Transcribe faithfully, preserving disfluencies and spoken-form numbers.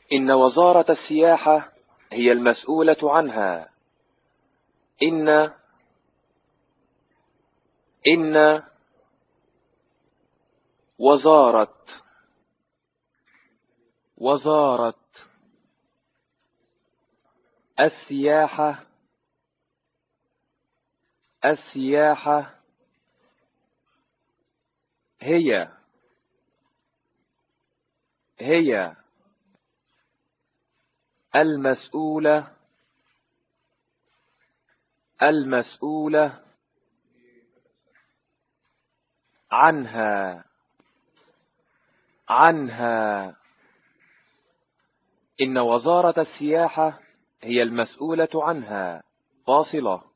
إن وزارة السياحة هي المسؤولة عنها. إن إن وزارة وزارة السياحة السياحة هي هي المسؤولة المسؤولة عنها عنها إن وزارة السياحة هي المسؤولة عنها. فاصلة